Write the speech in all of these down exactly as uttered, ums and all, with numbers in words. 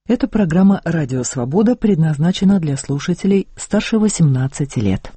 Эта программа «Радио Свобода» предназначена для слушателей старше восемнадцати лет.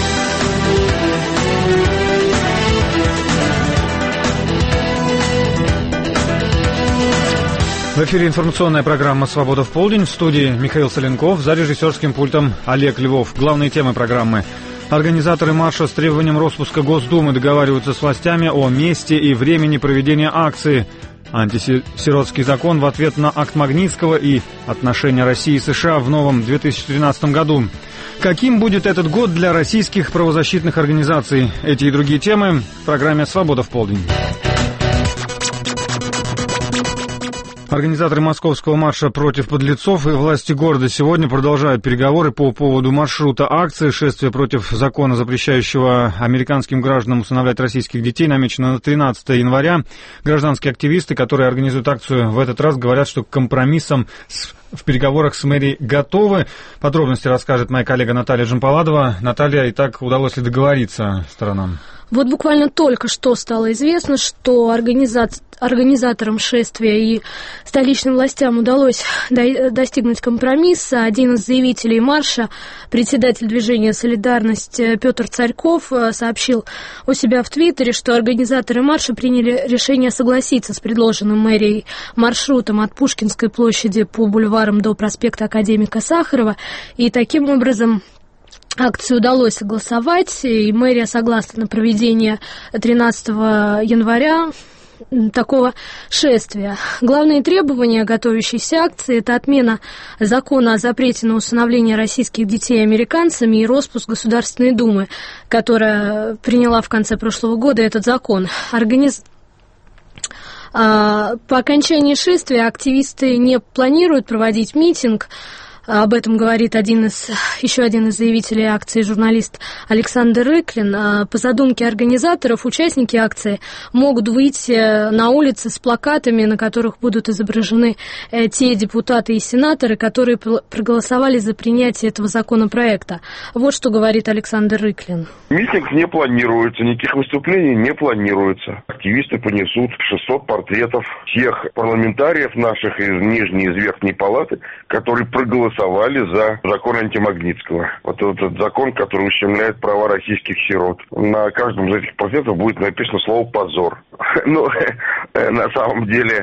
В эфире информационная программа «Свобода в полдень». В студии Михаил Соленков, за режиссерским пультом Олег Львов. Главные темы программы. Организаторы марша с требованием распуска Госдумы договариваются с властями о месте и времени проведения акции. Антисиротский закон в ответ на акт Магнитского и отношения России и США в новом две тысячи тринадцатом году. Каким будет этот год для российских правозащитных организаций? Эти и другие темы в программе «Свобода в полдень». Организаторы московского марша против подлецов и власти города сегодня продолжают переговоры по поводу маршрута акции. Шествие против закона, запрещающего американским гражданам усыновлять российских детей, намечено на тринадцатое января. Гражданские активисты, которые организуют акцию, в этот раз говорят, что к компромиссам с в переговорах с мэрией готовы. Подробности расскажет моя коллега Наталья Джампаладова. Наталья, и так удалось ли договориться сторонам? Вот буквально только что стало известно, что организа... организаторам шествия и столичным властям удалось до... достигнуть компромисса. Один из заявителей марша, председатель движения «Солидарность» Петр Царьков, сообщил у себя в Твиттере, что организаторы марша приняли решение согласиться с предложенным мэрией маршрутом от Пушкинской площади по бульварам до проспекта Академика Сахарова, и таким образом акцию удалось согласовать, и мэрия согласна на проведение тринадцатого января такого шествия. Главные требования готовящейся акции – это отмена закона о запрете на усыновление российских детей американцами и распуск Государственной Думы, которая приняла в конце прошлого года этот закон. Организ... По окончании шествия активисты не планируют проводить митинг. Об этом говорит один из, еще один из заявителей акции, журналист Александр Рыклин. По задумке организаторов, участники акции могут выйти на улицы с плакатами, на которых будут изображены те депутаты и сенаторы, которые проголосовали за принятие этого законопроекта. Вот что говорит Александр Рыклин. Митинг не планируется, никаких выступлений не планируется. Активисты понесут шестьсот портретов тех парламентариев наших из Нижней и из Верхней палаты, которые проголосовали за закон антимагнитского. Вот этот закон, который ущемляет права российских сирот. На каждом из этих портретов будет написано слово «позор». Но на самом деле,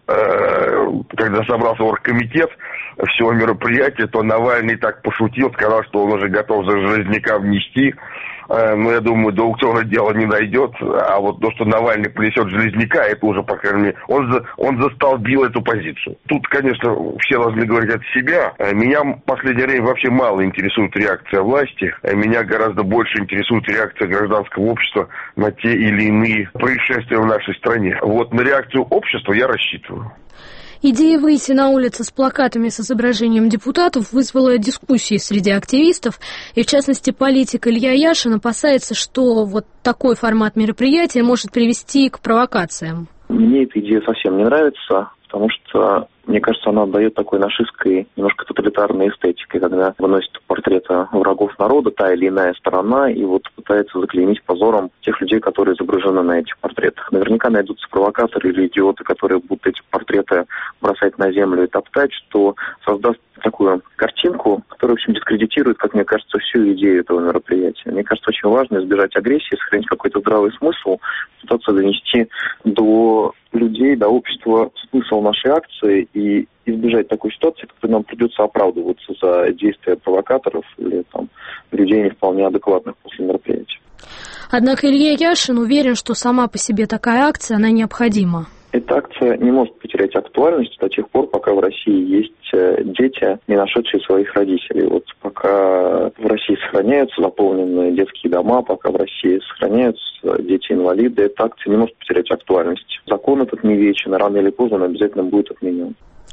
когда собрался оргкомитет всего мероприятия, то Навальный так пошутил, сказал, что он уже готов за Железняка внести. Но я думаю, до аукциона дело не дойдет. А вот то, что Навальный принесет Железняка, это уже, по крайней мере, он, за, он застолбил эту позицию. Тут, конечно, все должны говорить от себя. Меня в последнее время вообще мало интересует реакция власти. Меня гораздо больше интересует реакция гражданского общества на те или иные происшествия в нашей стране. Вот на реакцию общества я рассчитываю. Идея выйти на улицы с плакатами с изображением депутатов вызвала дискуссии среди активистов, и в частности политик Илья Яшин опасается, что вот такой формат мероприятия может привести к провокациям. Мне эта идея совсем не нравится, потому что, мне кажется, она отдает такой нашистской, немножко тоталитарной эстетикой, когда выносят портреты врагов народа, та или иная сторона, и вот пытается заклеймить позором тех людей, которые изображены на этих портретах. Наверняка найдутся провокаторы или идиоты, которые будут эти портреты бросать на землю и топтать, что создаст такую картинку, которая, в общем, дискредитирует, как мне кажется, всю идею этого мероприятия. Мне кажется, очень важно избежать агрессии, сохранить какой-то здравый смысл, пытаться донести до людей, до общества смысл нашей акции и избежать такой ситуации, когда нам придется оправдываться за действия провокаторов или там, людей не вполне адекватных после мероприятия. Однако Илья Яшин уверен, что сама по себе такая акция, она необходима. Эта акция не может потерять актуальность до тех пор, пока в России есть дети, не нашедшие своих родителей. Вот пока в России сохраняются заполненные детские дома, пока в России сохраняются дети-инвалиды, эта акция не может потерять актуальность. Закон этот не вечен, рано или поздно он обязательно будет отменен.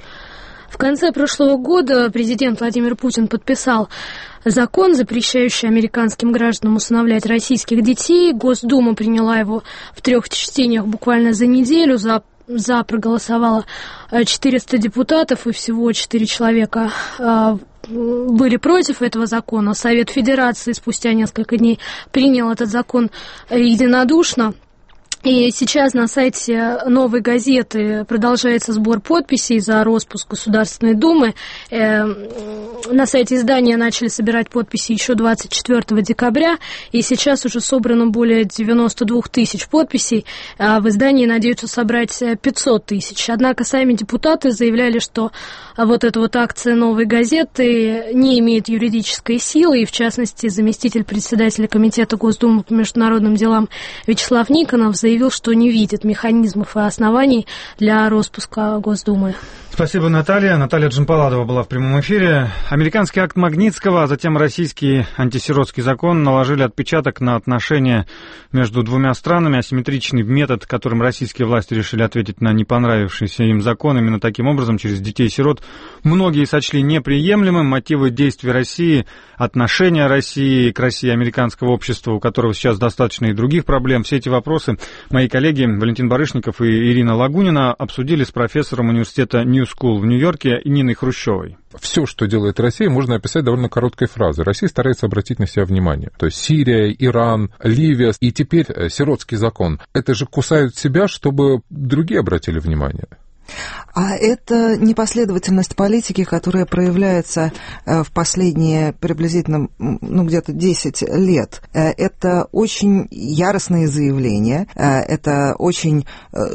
В конце прошлого года президент Владимир Путин подписал закон, запрещающий американским гражданам усыновлять российских детей. Госдума приняла его в трех чтениях буквально за неделю. За, за проголосовало четыреста депутатов, и всего четыре человека были против этого закона. Совет Федерации спустя несколько дней принял этот закон единодушно. И сейчас на сайте «Новой газеты» продолжается сбор подписей за распуск Государственной Думы. На сайте издания начали собирать подписи еще двадцать четвёртого декабря, и сейчас уже собрано более девяносто двух тысяч подписей, а в издании надеются собрать пятьсот тысяч. Однако сами депутаты заявляли, что вот эта вот акция «Новой газеты» не имеет юридической силы, и в частности заместитель председателя Комитета Госдумы по международным делам Вячеслав Никонов заявил, заявил, что не видит механизмов и оснований для распуска Госдумы. Спасибо, Наталья. Наталья Джампаладова была в прямом эфире. Американский акт Магнитского, а затем российский антисиротский закон наложили отпечаток на отношения между двумя странами. Асимметричный метод, которым российские власти решили ответить на не понравившийся им закон, именно таким образом, через детей-сирот, многие сочли неприемлемым. Мотивы действий России, отношения России к России, американского общества, у которого сейчас достаточно и других проблем. Все эти вопросы мои коллеги Валентин Барышников и Ирина Лагунина обсудили с профессором университета New School в Нью-Йорке Ниной Хрущевой. Все, что делает Россия, можно описать довольно короткой фразой. Россия старается обратить на себя внимание. То есть Сирия, Иран, Ливия и теперь сиротский закон. Это же кусают себя, чтобы другие обратили внимание. А это непоследовательность политики, которая проявляется в последние приблизительно, ну, где-то десять лет. Это очень яростные заявления, это очень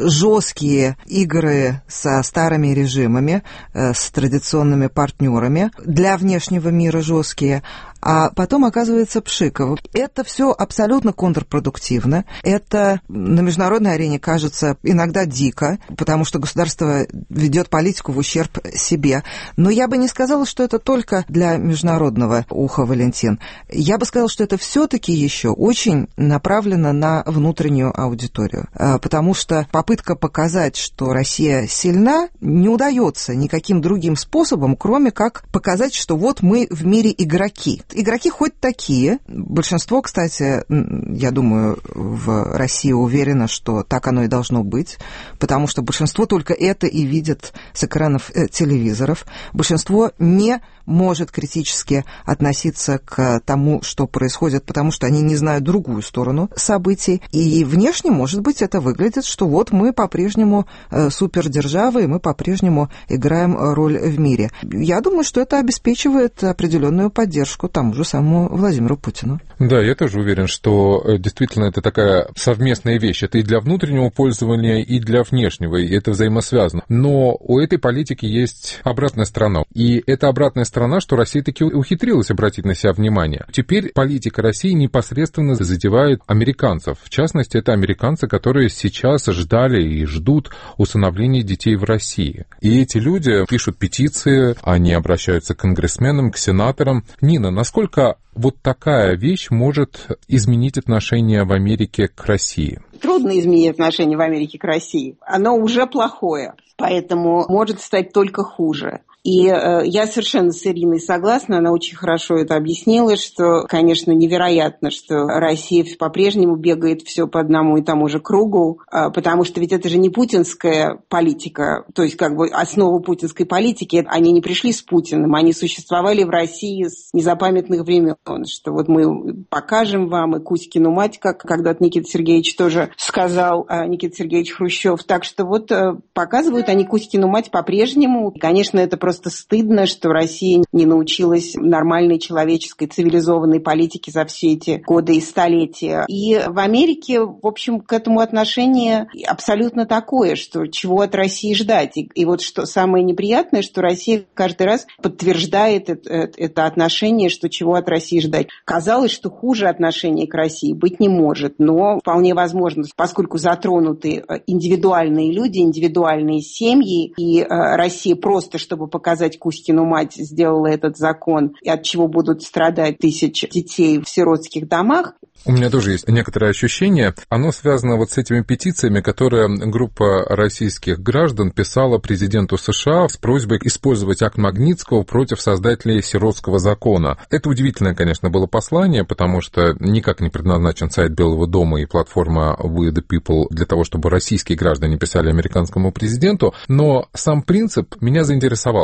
жесткие игры со старыми режимами, с традиционными партнерами, для внешнего мира жесткие, а потом оказывается пшиков. Это все абсолютно контрпродуктивно. Это на международной арене кажется иногда дико, потому что государство ведет политику в ущерб себе. Но я бы не сказала, что это только для международного уха, Валентин. Я бы сказала, что это все-таки еще очень направлено на внутреннюю аудиторию. Потому что попытка показать, что Россия сильна, не удается никаким другим способом, кроме как показать, что вот мы в мире игроки. Игроки хоть такие. Большинство, кстати, я думаю, в России уверено, что так оно и должно быть, потому что большинство только это и видит с экранов телевизоров. Большинство не может критически относиться к тому, что происходит, потому что они не знают другую сторону событий. И внешне, может быть, это выглядит, что вот мы по-прежнему супердержава, и мы по-прежнему играем роль в мире. Я думаю, что это обеспечивает определенную поддержку тому же самому Владимиру Путину. Да, я тоже уверен, что действительно это такая совместная вещь. Это и для внутреннего пользования, и для внешнего, и это взаимосвязано. Но у этой политики есть обратная сторона. И эта обратная сторона, что Россия таки ухитрилась обратить на себя внимание. Теперь политика России непосредственно задевает американцев. В частности, это американцы, которые сейчас ждали и ждут усыновления детей в России. И эти люди пишут петиции, они обращаются к конгрессменам, к сенаторам. Нина, насколько вот такая вещь может изменить отношение в Америке к России? Трудно изменить отношение в Америке к России. Оно уже плохое, поэтому может стать только хуже. И э, я совершенно с Ириной согласна, она очень хорошо это объяснила, что, конечно, невероятно, что Россия по-прежнему бегает все по одному и тому же кругу, э, потому что ведь это же не путинская политика, то есть как бы основа путинской политики, они не пришли с Путиным, они существовали в России с незапамятных времен, что вот мы покажем вам и Кузькину мать, как когда-то Никита Сергеевич тоже сказал, э, Никита Сергеевич Хрущев, так что вот э, показывают они Кузькину мать по-прежнему, и, конечно, это просто Просто стыдно, что Россия не научилась нормальной человеческой цивилизованной политике за все эти годы и столетия. И в Америке, в общем, к этому отношение абсолютно такое, что чего от России ждать. И, и вот что самое неприятное, что Россия каждый раз подтверждает это, это отношение, что чего от России ждать. Казалось, что хуже отношение к России быть не может, но вполне возможно, поскольку затронуты индивидуальные люди, индивидуальные семьи, и Россия просто, чтобы показать, показать Кузькину мать, сделала этот закон, и от чего будут страдать тысячи детей в сиротских домах. У меня тоже есть некоторое ощущение. Оно связано вот с этими петициями, которые группа российских граждан писала президенту США с просьбой использовать акт Магнитского против создателей сиротского закона. Это удивительное, конечно, было послание, потому что никак не предназначен сайт Белого дома и платформа We the People для того, чтобы российские граждане писали американскому президенту, но сам принцип меня заинтересовал.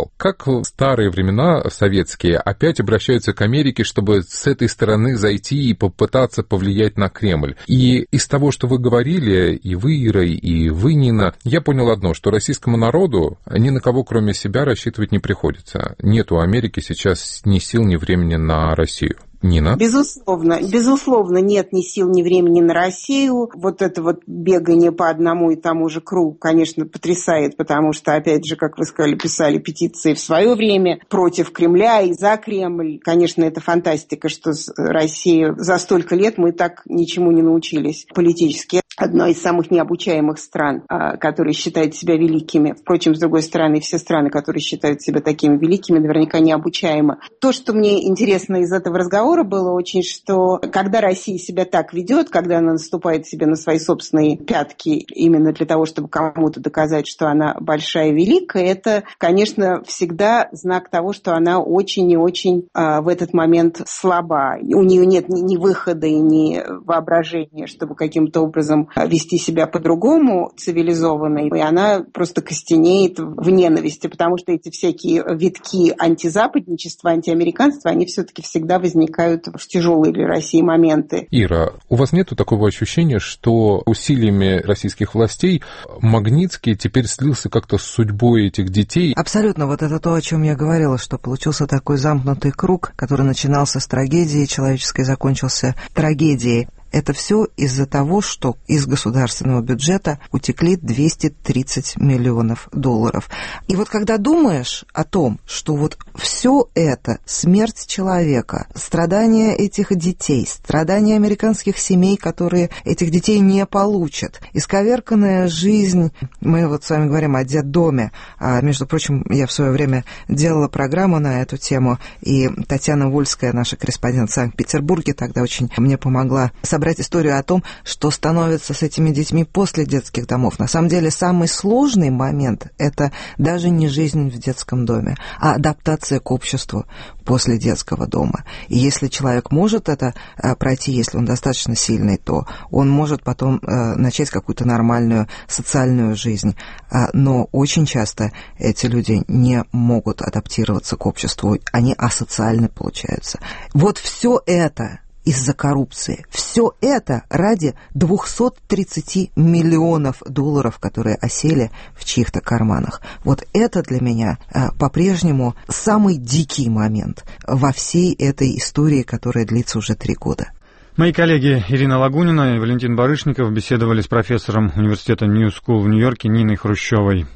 понимал, как в старые времена советские опять обращаются к Америке, чтобы с этой стороны зайти и попытаться повлиять на Кремль. И из того, что вы говорили, и вы, Ира, и вы, Нина, я понял одно, что российскому народу ни на кого, кроме себя, рассчитывать не приходится. Нет у Америки сейчас ни сил, ни времени на Россию. Нина? Безусловно, безусловно, нет ни сил, ни времени на Россию. Вот это вот бегание по одному и тому же кругу, конечно, потрясает, потому что, опять же, как вы сказали, писали петиции в свое время против Кремля и за Кремль. Конечно, это фантастика, что Россия за столько лет мы так ничему не научились политически. Одна из самых необучаемых стран, которые считают себя великими. Впрочем, с другой стороны, все страны, которые считают себя такими великими, наверняка необучаемы. То, что мне интересно из этого разговора было очень, что когда Россия себя так ведет, когда она наступает себе на свои собственные пятки именно для того, чтобы кому-то доказать, что она большая и великая, это, конечно, всегда знак того, что она очень и очень а, в этот момент слаба. У нее нет ни, ни выхода и ни воображения, чтобы каким-то образом вести себя по-другому, цивилизованно, и она просто костенеет в ненависти, потому что эти всякие витки антизападничества, антиамериканства, они все-таки всегда возникают в тяжелые для России моменты. Ира, у вас нет такого ощущения, что усилиями российских властей Магнитский теперь слился как-то с судьбой этих детей? Абсолютно. Вот это то, о чем я говорила, что получился такой замкнутый круг, который начинался с трагедии человеческой, закончился трагедией. Это все из-за того, что из государственного бюджета утекли двести тридцать миллионов долларов. И вот когда думаешь о том, что вот все это, смерть человека, страдания этих детей, страдания американских семей, которые этих детей не получат, исковерканная жизнь, мы вот с вами говорим о детдоме, а, между прочим, я в свое время делала программу на эту тему, и Татьяна Вольская, наша корреспондент в Санкт-Петербурге, тогда очень мне помогла собрать историю о том, что становится с этими детьми после детских домов. На самом деле, самый сложный момент – это даже не жизнь в детском доме, а адаптация к обществу после детского дома. И если человек может это пройти, если он достаточно сильный, то он может потом начать какую-то нормальную социальную жизнь. Но очень часто эти люди не могут адаптироваться к обществу, они асоциальны получаются. Вот все это из-за коррупции. Все это ради двести тридцать миллионов долларов, которые осели в чьих-то карманах. Вот это для меня а, по-прежнему самый дикий момент во всей этой истории, которая длится уже три года. Мои коллеги Ирина Лагунина и Валентин Барышников беседовали с профессором университета New School в Нью-Йорке Ниной Хрущевой.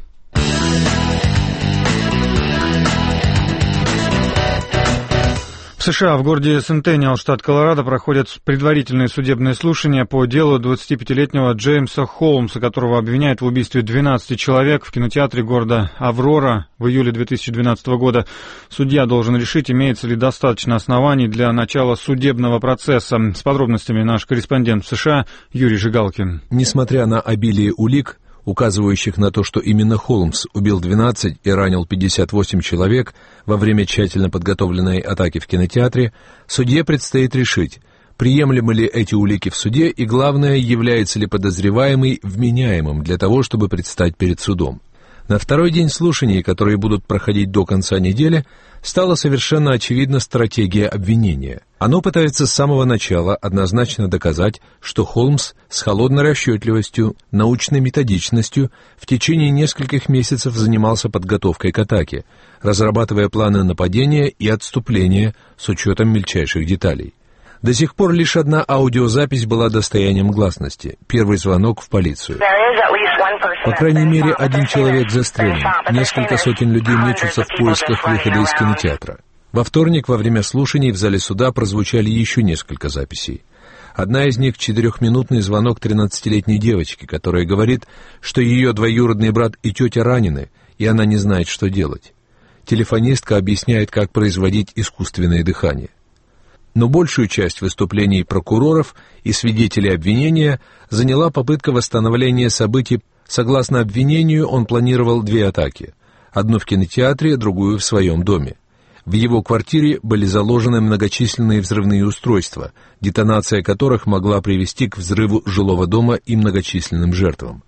В США в городе Сентениал, штат Колорадо, проходят предварительные судебные слушания по делу двадцатипятилетнего Джеймса Холмса, которого обвиняют в убийстве двенадцати человек в кинотеатре города Аврора в июле две тысячи двенадцатого года. Судья должен решить, имеется ли достаточно оснований для начала судебного процесса. С подробностями наш корреспондент в США Юрий Жигалкин. Несмотря на обилие улик, указывающих на то, что именно Холмс убил двенадцать и ранил пятьдесят восемь человек во время тщательно подготовленной атаки в кинотеатре, судье предстоит решить, приемлемы ли эти улики в суде и, главное, является ли подозреваемый вменяемым для того, чтобы предстать перед судом. На второй день слушаний, которые будут проходить до конца недели, стала совершенно очевидна стратегия обвинения. Оно пытается с самого начала однозначно доказать, что Холмс с холодной расчетливостью, научной методичностью в течение нескольких месяцев занимался подготовкой к атаке, разрабатывая планы нападения и отступления с учетом мельчайших деталей. До сих пор лишь одна аудиозапись была достоянием гласности – первый звонок в полицию. По крайней мере, один человек застрелен, несколько сотен людей мечутся в поисках выхода из кинотеатра. Во вторник во время слушаний в зале суда прозвучали еще несколько записей. Одна из них – четырехминутный звонок тринадцатилетней девочки, которая говорит, что ее двоюродный брат и тетя ранены, и она не знает, что делать. Телефонистка объясняет, как производить искусственное дыхание. Но большую часть выступлений прокуроров и свидетелей обвинения заняла попытка восстановления событий. Согласно обвинению, он планировал две атаки. Одну в кинотеатре, другую в своем доме. В его квартире были заложены многочисленные взрывные устройства, детонация которых могла привести к взрыву жилого дома и многочисленным жертвам.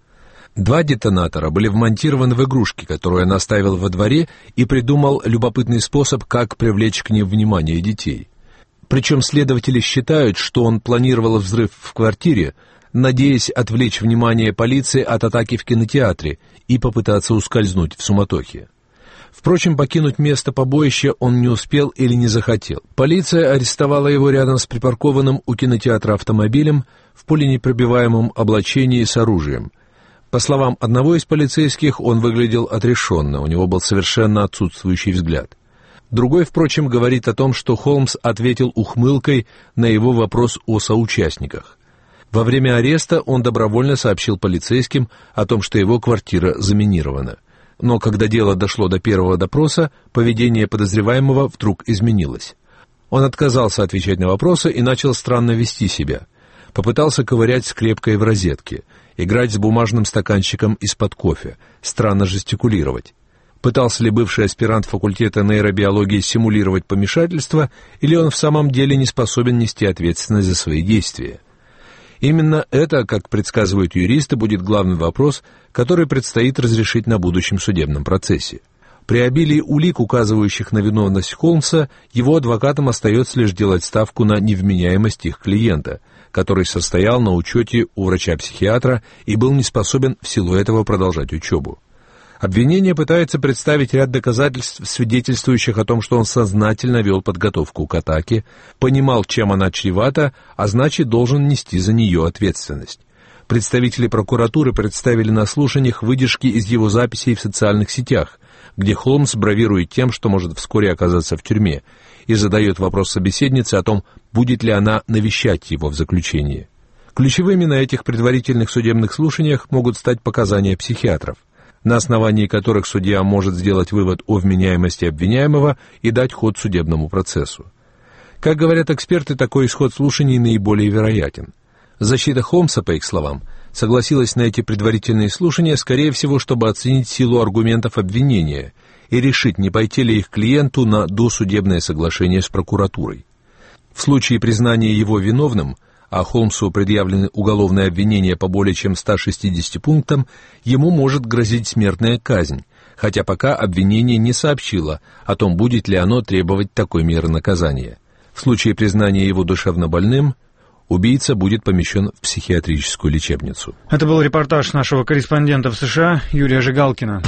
Два детонатора были вмонтированы в игрушки, которые он оставил во дворе, и придумал любопытный способ, как привлечь к ним внимание детей. Причем следователи считают, что он планировал взрыв в квартире, надеясь отвлечь внимание полиции от атаки в кинотеатре и попытаться ускользнуть в суматохе. Впрочем, покинуть место побоища он не успел или не захотел. Полиция арестовала его рядом с припаркованным у кинотеатра автомобилем в пуленепробиваемом облачении с оружием. По словам одного из полицейских, он выглядел отрешенно, у него был совершенно отсутствующий взгляд. Другой, впрочем, говорит о том, что Холмс ответил ухмылкой на его вопрос о соучастниках. Во время ареста он добровольно сообщил полицейским о том, что его квартира заминирована. Но когда дело дошло до первого допроса, поведение подозреваемого вдруг изменилось. Он отказался отвечать на вопросы и начал странно вести себя. Попытался ковырять скрепкой в розетке, играть с бумажным стаканчиком из-под кофе, странно жестикулировать. Пытался ли бывший аспирант факультета нейробиологии симулировать помешательство, или он в самом деле не способен нести ответственность за свои действия? Именно это, как предсказывают юристы, будет главный вопрос, который предстоит разрешить на будущем судебном процессе. При обилии улик, указывающих на виновность Холмса, его адвокатам остается лишь делать ставку на невменяемость их клиента, который состоял на учете у врача-психиатра и был не способен в силу этого продолжать учебу. Обвинение пытается представить ряд доказательств, свидетельствующих о том, что он сознательно вел подготовку к атаке, понимал, чем она чревата, а значит, должен нести за нее ответственность. Представители прокуратуры представили на слушаниях выдержки из его записей в социальных сетях, где Холмс бравирует тем, что может вскоре оказаться в тюрьме, и задает вопрос собеседнице о том, будет ли она навещать его в заключении. Ключевыми на этих предварительных судебных слушаниях могут стать показания психиатров, на основании которых судья может сделать вывод о вменяемости обвиняемого и дать ход судебному процессу. Как говорят эксперты, такой исход слушаний наиболее вероятен. Защита Холмса, по их словам, согласилась на эти предварительные слушания, скорее всего, чтобы оценить силу аргументов обвинения и решить, не пойти ли их клиенту на досудебное соглашение с прокуратурой. В случае признания его виновным, а Холмсу предъявлены уголовные обвинения по более чем ста шестидесяти пунктам, ему может грозить смертная казнь, хотя пока обвинение не сообщило о том, будет ли оно требовать такой меры наказания. В случае признания его душевнобольным, убийца будет помещен в психиатрическую лечебницу. Это был репортаж нашего корреспондента в США Юрия Жигалкина.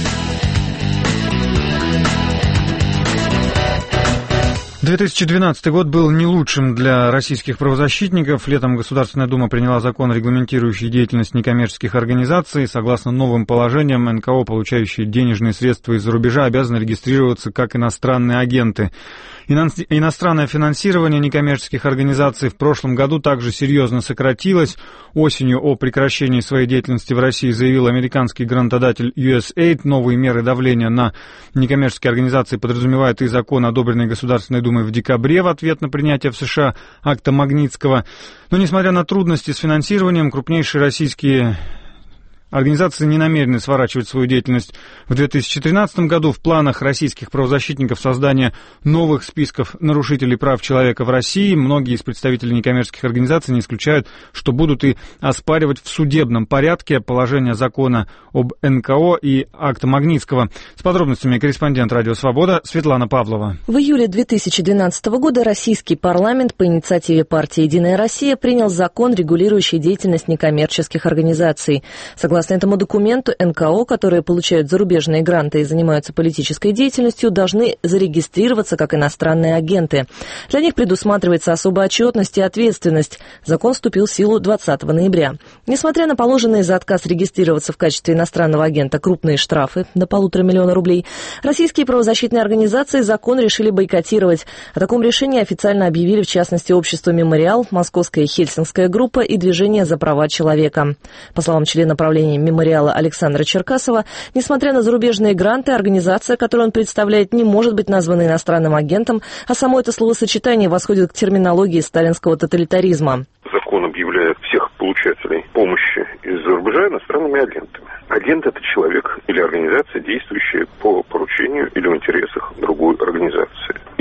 две тысячи двенадцатый год был не лучшим для российских правозащитников. Летом Государственная Дума приняла закон, регламентирующий деятельность некоммерческих организаций. Согласно новым положениям, эн ка о, получающие денежные средства из-за рубежа, обязаны регистрироваться как иностранные агенты. Иностранное финансирование некоммерческих организаций в прошлом году также серьезно сократилось. Осенью о прекращении своей деятельности в России заявил американский грантодатель ю эс эй ай ди. Новые меры давления на некоммерческие организации подразумевают и закон, одобренный Государственной Думой в декабре в ответ на принятие в США акта Магнитского. Но, несмотря на трудности с финансированием, крупнейшие российские организации не намерены сворачивать свою деятельность в две тысячи тринадцатом году. В планах российских правозащитников создание новых списков нарушителей прав человека в России. Многие из представителей некоммерческих организаций не исключают, что будут и оспаривать в судебном порядке положение закона об эн ка о и акта Магнитского. С подробностями корреспондент «Радио Свобода» Светлана Павлова. В июле две тысячи двенадцатого года российский парламент по инициативе партии «Единая Россия» принял закон, регулирующий деятельность некоммерческих организаций. Согласно Согласно этому документу, эн ка о, которые получают зарубежные гранты и занимаются политической деятельностью, должны зарегистрироваться как иностранные агенты. Для них предусматривается особая отчетность и ответственность. Закон вступил в силу двадцатого ноября. Несмотря на положенные за отказ регистрироваться в качестве иностранного агента крупные штрафы до полутора миллиона рублей, российские правозащитные организации закон решили бойкотировать. О таком решении официально объявили, в частности, общество «Мемориал», Московская Хельсинская группа и Движение за права человека. По словам члена правления «Мемориала» Александра Черкасова, несмотря на зарубежные гранты, организация, которую он представляет, не может быть названа иностранным агентом, а само это словосочетание восходит к терминологии сталинского тоталитаризма. Закон объявляет всех получателей помощи из-за рубежа иностранными агентами. Агент – это человек или организация, действующая по поручению или в интересах другой организации.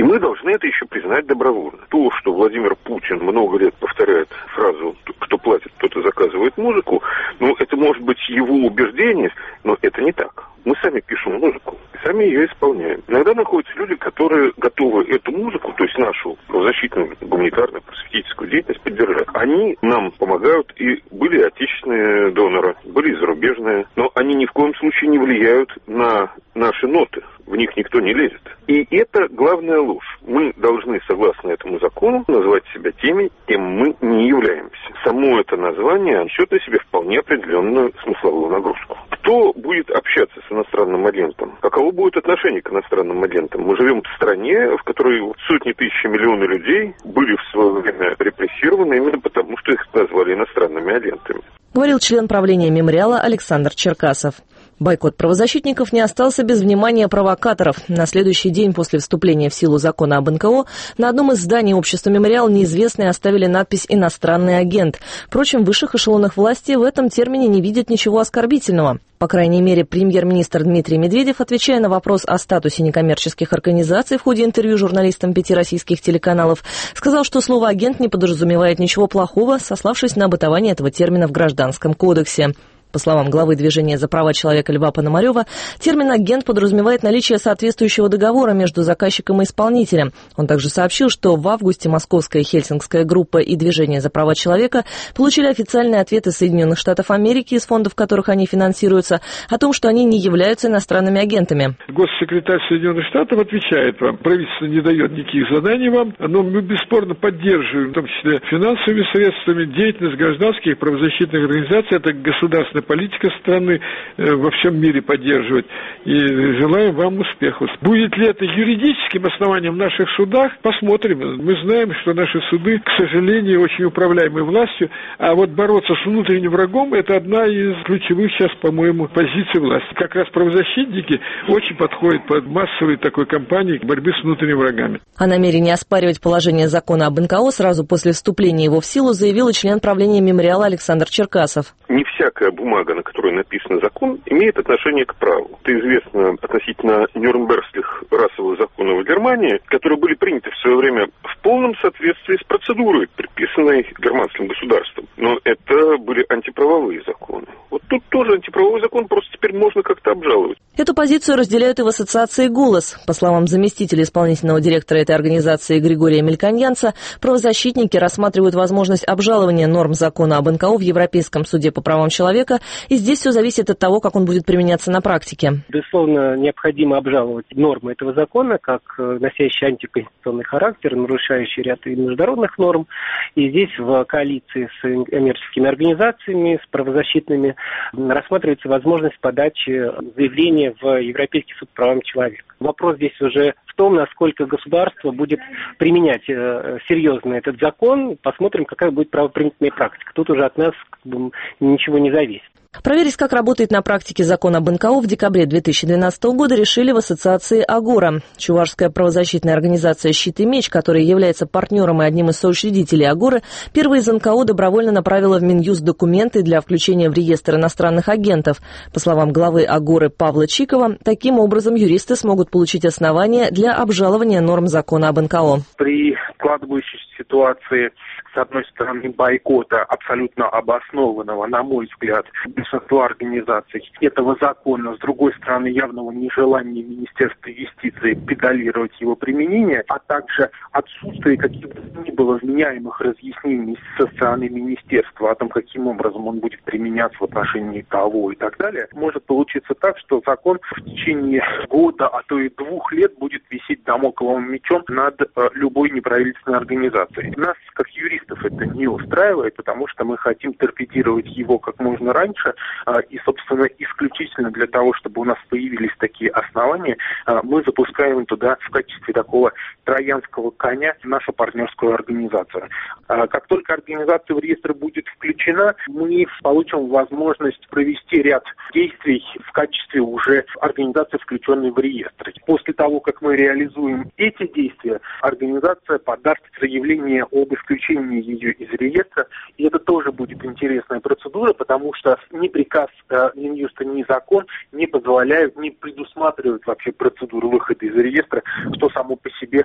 И мы должны это еще признать добровольно. То, что Владимир Путин много лет повторяет фразу «кто платит, тот и заказывает музыку», ну, это может быть его убеждение, но это не так. Мы сами пишем музыку, сами ее исполняем. Иногда находятся люди, которые готовы эту музыку, то есть нашу правозащитную, гуманитарную, просветительскую деятельность поддержать. Они нам помогают, и были отечественные доноры, были и зарубежные, но они ни в коем случае не влияют на наши ноты. В них никто не лезет. И это главная ложь. Мы должны, согласно этому закону, называть себя теми, кем мы не являемся. Само это название несет на себе вполне определенную смысловую нагрузку. Кто будет общаться с иностранным агентом? Каково будет отношение к иностранным агентам? Мы живем в стране, в которой сотни тысяч, миллионы людей были в свое время репрессированы именно потому, что их назвали иностранными агентами. Говорил член правления мемориала Александр Черкасов. Бойкот правозащитников не остался без внимания провокаторов. На следующий день после вступления в силу закона об эн ка о на одном из зданий общества «Мемориал» неизвестные оставили надпись «Иностранный агент». Впрочем, в высших эшелонах власти в этом термине не видят ничего оскорбительного. По крайней мере, премьер-министр Дмитрий Медведев, отвечая на вопрос о статусе некоммерческих организаций в ходе интервью журналистам пяти российских телеканалов, сказал, что слово «агент» не подразумевает ничего плохого, сославшись на бытование этого термина в Гражданском кодексе. По словам главы движения за права человека Льва Пономарева, термин «агент» подразумевает наличие соответствующего договора между заказчиком и исполнителем. Он также сообщил, что в августе Московская и Хельсинкская группа и движение за права человека получили официальные ответы Соединенных Штатов Америки, из фондов которых они финансируются, о том, что они не являются иностранными агентами. Госсекретарь Соединенных Штатов отвечает вам: правительство не дает никаких заданий вам, но мы бесспорно поддерживаем, в том числе финансовыми средствами, деятельность гражданских и правозащитных организаций. Это государственная политика страны во всем мире поддерживать. И желаем вам успехов. Будет ли это юридическим основанием в наших судах? Посмотрим. Мы знаем, что наши суды, к сожалению, очень управляемы властью, а вот бороться с внутренним врагом – это одна из ключевых сейчас, по-моему, позиций власти. Как раз правозащитники очень подходят под массовой такой кампании борьбы с внутренними врагами. О намерении оспаривать положение закона об эн ка о сразу после вступления его в силу заявил и член правления мемориала Александр Черкасов. Не всякая бумага, на которой написан закон, имеет отношение к праву. Это известно относительно нюрнбергских расовых законов в Германии, которые были приняты в свое время в полном соответствии с процедурой, предписанной германским государством. Но это были антиправовые законы. Вот тут тоже антиправовой закон, просто теперь можно как-то обжаловать. Эту позицию разделяют и в ассоциации «Голос». По словам заместителя исполнительного директора этой организации Григория Мельконьянца, правозащитники рассматривают возможность обжалования норм закона об эн ка о в Европейском суде по правам человека, и здесь все зависит от того, как он будет применяться на практике. Безусловно, необходимо обжаловать нормы этого закона как носящие антиконституционный характер, нарушающие ряд международных норм. И здесь в коалиции с коммерческими организациями, с правозащитными, рассматривается возможность подачи заявления в Европейский суд по правам человека. Вопрос здесь уже в том, насколько государство будет применять э, серьезно этот закон. Посмотрим, какая будет правоприменительная практика. Тут уже от нас как бы ничего не зависит. Проверить, как работает на практике закон об эн ка о, в декабре две тысячи двенадцатого года решили в ассоциации «Агора». Чувашская правозащитная организация «Щит и меч», которая является партнером и одним из соучредителей «Агоры», первая из эн ка о добровольно направила в Минюст документы для включения в реестр иностранных агентов. По словам главы «Агоры» Павла Чикова, таким образом юристы смогут получить основания для обжалования норм закона об эн ка о. При складывающейся ситуации, с одной стороны, бойкота абсолютно обоснованного, на мой взгляд, большинства организаций этого закона, с другой стороны, явного нежелания Министерства юстиции педалировать его применение, а также отсутствие каких-то ни было вменяемых разъяснений со стороны Министерства о том, каким образом он будет применяться в отношении того и так далее, может получиться так, что закон в течение года, а то и двух лет будет висеть дамокловым мечом над э, любой неправительственной организацией. Нас, как юристов, это не устраивает, потому что мы хотим торпедировать его как можно раньше, и, собственно, исключительно для того, чтобы у нас появились такие основания, мы запускаем туда в качестве такого троянского коня нашу партнерскую организацию. Как только организация в реестр будет включена, мы получим возможность провести ряд действий в качестве уже организации, включенной в реестр. После того, как мы реализуем эти действия, организация подаст заявление об исключении ее из реестра, и это тоже будет интересная процедура, потому что ни приказ э, Минюста, ни закон не позволяют, не предусматривают вообще процедуру выхода из реестра, что само по себе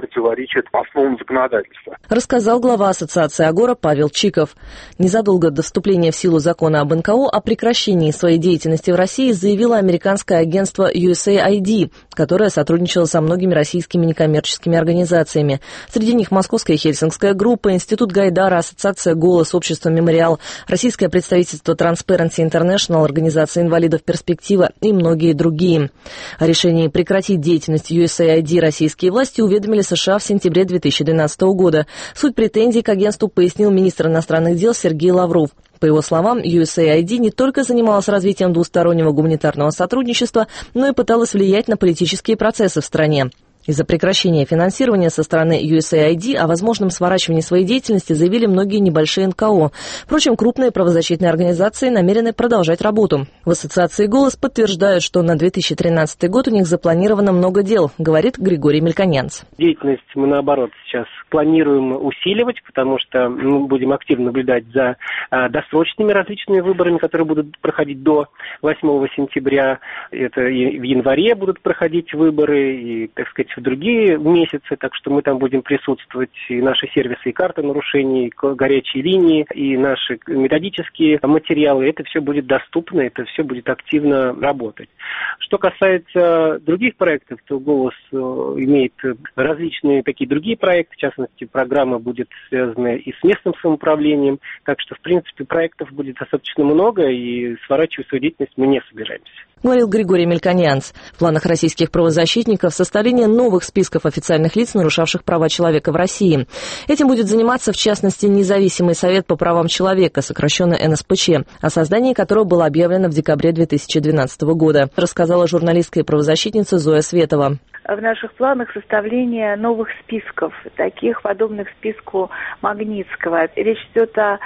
противоречит основам законодательства. Рассказал глава Ассоциации «Агора» Павел Чиков. Незадолго до вступления в силу закона об эн ка о о прекращении своей деятельности в России заявило американское агентство ю эс эй ай ди, которое сотрудничало со многими российскими некоммерческими организациями. Среди них Московская Хельсинская группа, Институт Гайдара, Ассоциация «Голос», Общество «Мемориал», Российское представительство Transparency International, Организация инвалидов «Перспектива» и многие другие. О решении прекратить деятельность ю эс эй ай ди российские власти уведомили США в сентябре две тысячи двенадцатого года. Суть претензий к агентству пояснил министр иностранных дел Сергей Лавров. По его словам, ю эс эй ай ди не только занималась развитием двустороннего гуманитарного сотрудничества, но и пыталась влиять на политические процессы в стране. Из-за прекращения финансирования со стороны ю эс эй ай ди о возможном сворачивании своей деятельности заявили многие небольшие эн ка о. Впрочем, крупные правозащитные организации намерены продолжать работу. В ассоциации «Голос» подтверждают, что на две тысячи тринадцатый год у них запланировано много дел, говорит Григорий Мельконянц. Деятельность мы, наоборот, сейчас планируем усиливать, потому что мы будем активно наблюдать за а, досрочными различными выборами, которые будут проходить до восьмого сентября. Это и в январе будут проходить выборы, и, так сказать, в другие месяцы, так что мы там будем присутствовать, и наши сервисы, и карты нарушений, и горячие линии, и наши методические материалы. Это все будет доступно, это все будет активно работать. Что касается других проектов, то «Голос» имеет различные такие другие проекты, в частности, программа будет связана и с местным самоуправлением, так что, в принципе, проектов будет достаточно много, и сворачивать свою деятельность мы не собираемся. Говорил Григорий Мельконянц. В планах российских правозащитников составление новых списков официальных лиц, нарушавших права человека в России. Этим будет заниматься, в частности, Независимый совет по правам человека, сокращенно эн эс пэ че, о создании которого было объявлено в декабре две тысячи двенадцатого года, рассказала журналистка и правозащитница Зоя Светова. В наших планах составление новых списков, таких подобных списку Магнитского. Речь идет о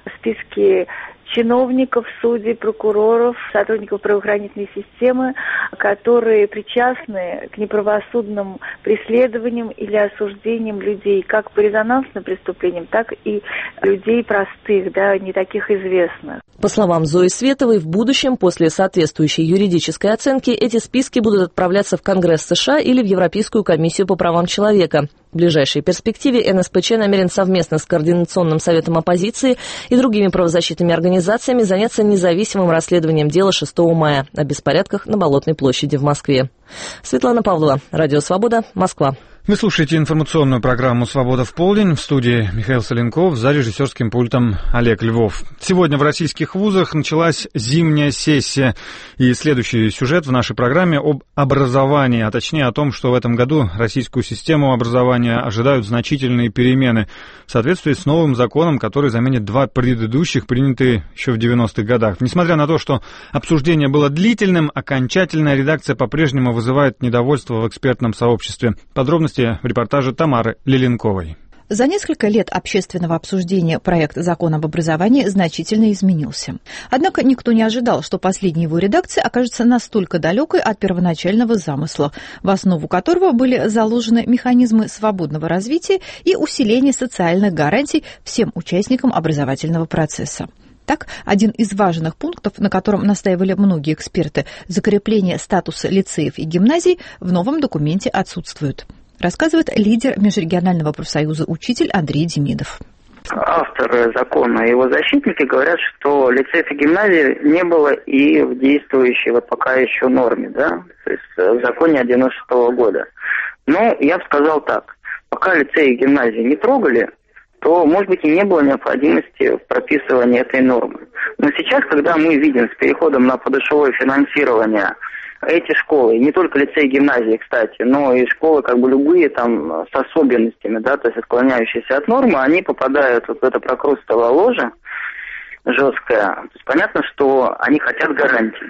списке чиновников, судей, прокуроров, сотрудников правоохранительной системы, которые причастны к неправосудным преследованиям или осуждениям людей как по резонансным преступлениям, так и людей простых, да, не таких известных. По словам Зои Световой, в будущем, после соответствующей юридической оценки, эти списки будут отправляться в Конгресс США или в Европейскую комиссию по правам человека. В ближайшей перспективе эн эс пэ че намерен совместно с Координационным советом оппозиции и другими правозащитными организациями заняться независимым расследованием дела шестого мая о беспорядках на Болотной площади в Москве. Светлана Павлова, Радио Свобода, Москва. Вы слушаете информационную программу «Свобода в полдень». В студии Михаил Соленков, за режиссерским пультом Олег Львов. Сегодня в российских вузах началась зимняя сессия. И следующий сюжет в нашей программе об образовании, а точнее о том, что в этом году российскую систему образования ожидают значительные перемены в соответствии с новым законом, который заменит два предыдущих, принятые еще в девяностых годах. Несмотря на то, что обсуждение было длительным, окончательная редакция по-прежнему вызывает недовольство в экспертном сообществе. Подробности в репортаже Тамары Леленковой. За несколько лет общественного обсуждения проект закона об образовании значительно изменился. Однако никто не ожидал, что последняя его редакция окажется настолько далекой от первоначального замысла, в основу которого были заложены механизмы свободного развития и усиления социальных гарантий всем участникам образовательного процесса. Так, один из важных пунктов, на котором настаивали многие эксперты, закрепление статуса лицеев и гимназий, в новом документе отсутствует. Рассказывает лидер межрегионального профсоюза «Учитель» Андрей Демидов. Авторы закона и его защитники говорят, что лицеев и гимназий не было и в действующей вот пока еще норме, да, то есть в законе девяносто шестого года. Но я бы сказал так, пока лицеи и гимназии не трогали, то, может быть, и не было необходимости в прописывании этой нормы. Но сейчас, когда мы видим с переходом на подушевое финансирование эти школы, не только лицеи и гимназии, кстати, но и школы, как бы любые там с особенностями, да, то есть отклоняющиеся от нормы, они попадают вот в это прокрустовое ложе жесткое. То есть понятно, что они хотят гарантий.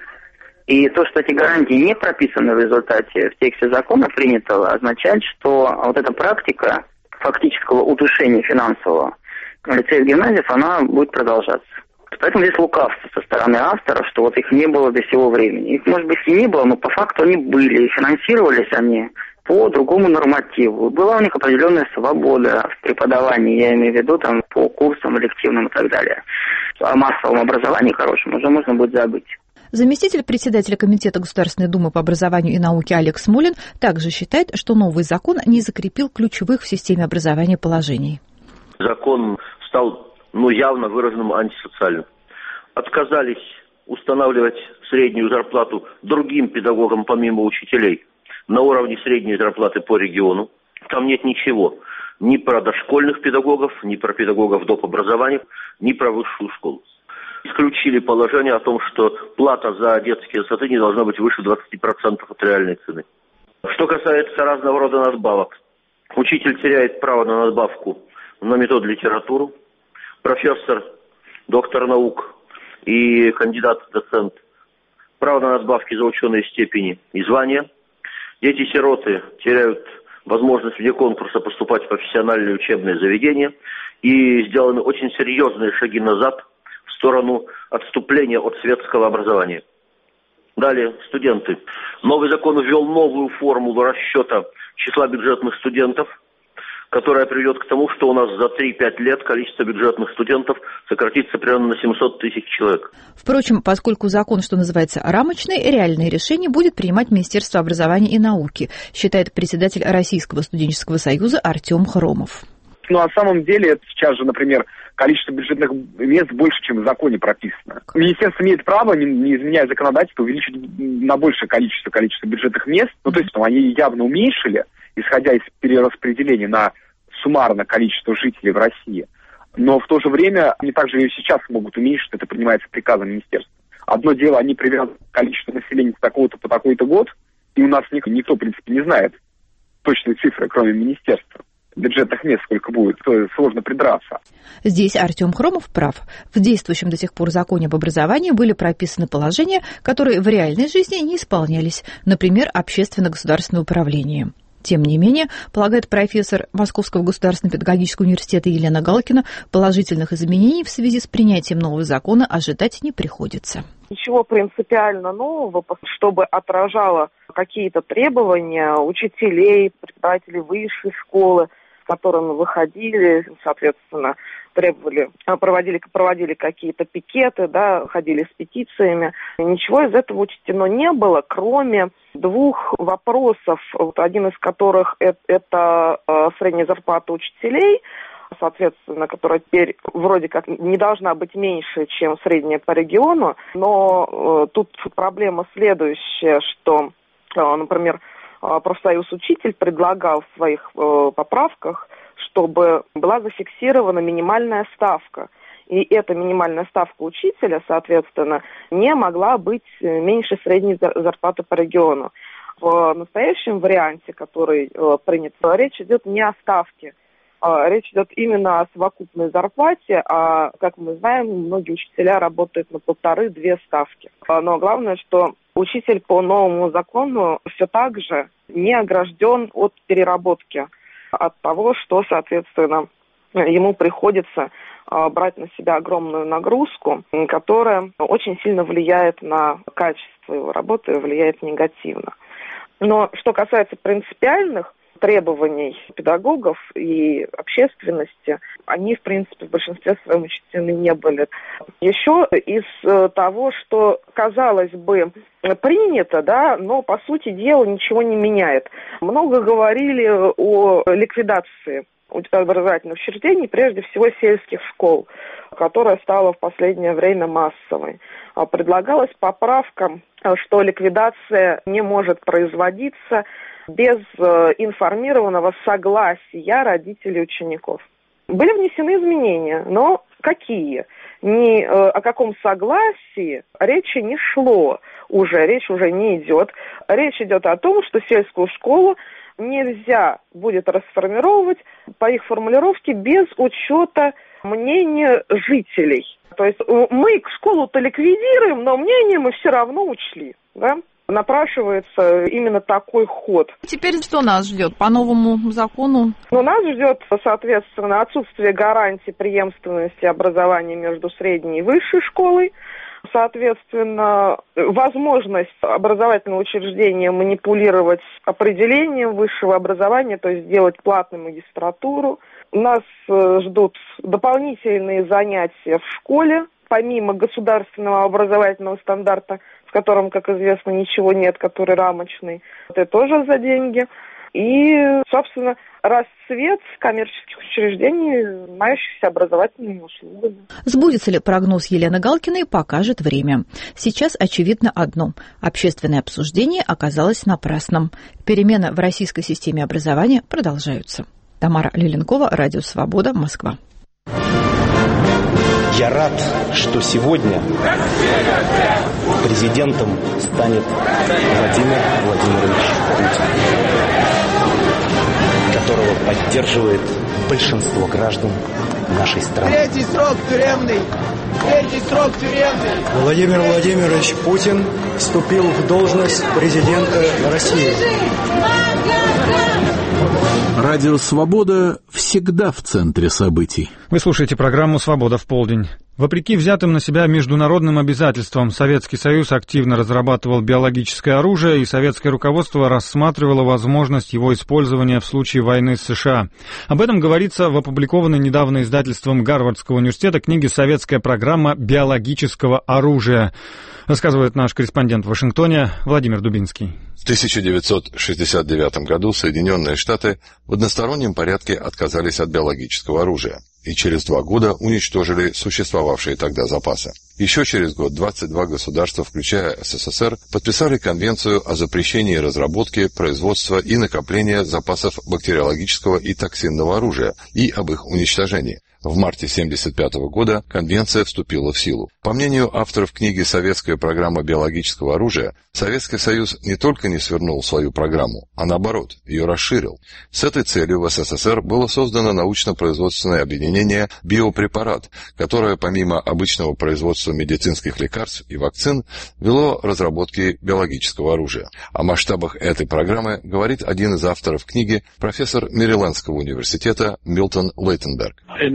И то, что эти гарантии не прописаны в результате в тексте закона принятого, означает, что вот эта практика фактического удушения финансового лицеев и гимназиев, она будет продолжаться. Поэтому здесь лукавство со стороны авторов, что вот их не было до сего времени. Их, может быть, и не было, но по факту они были. И финансировались они по другому нормативу. Была у них определенная свобода в преподавании, я имею в виду там по курсам элективным и так далее. О массовом образовании хорошем уже можно будет забыть. Заместитель председателя Комитета Государственной Думы по образованию и науке Олег Смолин также считает, что новый закон не закрепил ключевых в системе образования положений. Закон стал ну, явно выраженным антисоциальным. Отказались устанавливать среднюю зарплату другим педагогам помимо учителей на уровне средней зарплаты по региону. Там нет ничего. Ни про дошкольных педагогов, ни про педагогов доп. Образования, ни про высшую школу. Исключили положение о том, что плата за детские сады не должна быть выше двадцати процентов от реальной цены. Что касается разного рода надбавок. Учитель теряет право на надбавку на метод литературу. Профессор, доктор наук и кандидат-доцент право на надбавки за ученые степени и звания. Дети-сироты теряют возможность вне конкурса поступать в профессиональные учебные заведения. И сделаны очень серьезные шаги назад в сторону отступления от светского образования. Далее, студенты. Новый закон ввел новую формулу расчета числа бюджетных студентов, которая приведет к тому, что у нас за три-пять лет количество бюджетных студентов сократится примерно на семьсот тысяч человек. Впрочем, поскольку закон, что называется, рамочный, реальные решения будет принимать Министерство образования и науки, считает председатель Российского студенческого союза Артем Хромов. Ну, на самом деле, сейчас же, например, количество бюджетных мест больше, чем в законе прописано. Министерство имеет право, не, не изменяя законодательство, увеличить на большее количество, количество бюджетных мест. Ну, то есть, ну, они явно уменьшили, исходя из перераспределения на суммарное количество жителей в России. Но в то же время они также и сейчас могут уменьшить, это принимается приказом министерства. Одно дело, они привязывают количество населения с такого-то по такой-то год, и у нас никто, никто, в принципе, не знает точные цифры, кроме министерства. Бюджетных мест сколько будет, то сложно придраться. Здесь Артем Хромов прав. В действующем до сих пор законе об образовании были прописаны положения, которые в реальной жизни не исполнялись, например, общественно-государственное управление. Тем не менее, полагает профессор Московского государственного педагогического университета Елена Галкина, положительных изменений в связи с принятием нового закона ожидать не приходится. Ничего принципиально нового, чтобы отражало какие-то требования учителей, преподавателей высшей школы, с которыми выходили, соответственно, требовали, проводили, проводили какие-то пикеты, да, ходили с петициями. Ничего из этого учтено не было, кроме двух вопросов, вот один из которых это, это средняя зарплата учителей, соответственно, которая теперь вроде как не должна быть меньше, чем средняя по региону, но э, тут проблема следующая, что, э, например, профсоюз «Учитель» предлагал в своих э, поправках, чтобы была зафиксирована минимальная ставка. И эта минимальная ставка учителя, соответственно, не могла быть меньше средней зарплаты по региону. В настоящем варианте, который э, принят, речь идет не о ставке, а речь идет именно о совокупной зарплате, а, как мы знаем, многие учителя работают на полторы-две ставки. Но главное, что учитель по новому закону все так же не огражден от переработки, от того, что, соответственно, ему приходится брать на себя огромную нагрузку, которая очень сильно влияет на качество его работы и влияет негативно. Но что касается принципиальных требований педагогов и общественности, они, в принципе, в большинстве своем учтены не были. Еще из того, что, казалось бы, принято, да, но, по сути дела, ничего не меняет. Много говорили о ликвидации образовательных учреждений, прежде всего сельских школ, которая стала в последнее время массовой. Предлагалась поправка, что ликвидация не может производиться без информированного согласия родителей учеников. Были внесены изменения, но какие? Ни о каком согласии речи не шло уже, речь уже не идет. Речь идет о том, что сельскую школу нельзя будет расформировать по их формулировке без учета мнения жителей. То есть мы школу-то ликвидируем, но мнение мы все равно учли, да? Напрашивается именно такой ход. Теперь что нас ждет по новому закону? Ну, нас ждет, соответственно, отсутствие гарантии преемственности образования между средней и высшей школой. Соответственно, возможность образовательного учреждения манипулировать определением высшего образования, то есть делать платную магистратуру. Нас ждут дополнительные занятия в школе, помимо государственного образовательного стандарта в котором, как известно, ничего нет, который рамочный. Это тоже за деньги. И, собственно, расцвет коммерческих учреждений, занимающихся образовательными услугами. Сбудется ли прогноз Елены Галкиной, покажет время. Сейчас очевидно одно – общественное обсуждение оказалось напрасным. Перемены в российской системе образования продолжаются. Тамара Лиленкова, Радио Свобода, Москва. Я рад, что сегодня президентом станет Владимир Владимирович Путин, которого поддерживает большинство граждан нашей страны. Третий срок тюремный! Третий срок тюремный! Владимир Владимирович Путин вступил в должность президента России. Радио «Свобода» всегда в центре событий. Вы слушаете программу «Свобода в полдень». Вопреки взятым на себя международным обязательствам, Советский Союз активно разрабатывал биологическое оружие, и советское руководство рассматривало возможность его использования в случае войны с США. Об этом говорится в опубликованной недавно издательством Гарвардского университета книге «Советская программа биологического оружия». Рассказывает наш корреспондент в Вашингтоне Владимир Дубинский. В тысяча девятьсот шестьдесят девятом году Соединенные Штаты в одностороннем порядке отказались от биологического оружия и через два года уничтожили существовавшие тогда запасы. Еще через год двадцать два государства, включая СССР, подписали Конвенцию о запрещении разработки, производства и накопления запасов бактериологического и токсинного оружия и об их уничтожении. В марте тысяча девятьсот семьдесят пятого года конвенция вступила в силу. По мнению авторов книги «Советская программа биологического оружия», Советский Союз не только не свернул свою программу, а наоборот, ее расширил. С этой целью в СССР было создано научно-производственное объединение «Биопрепарат», которое помимо обычного производства медицинских лекарств и вакцин вело разработки биологического оружия. О масштабах этой программы говорит один из авторов книги, профессор Мэрилендского университета Милтон Лейтенберг.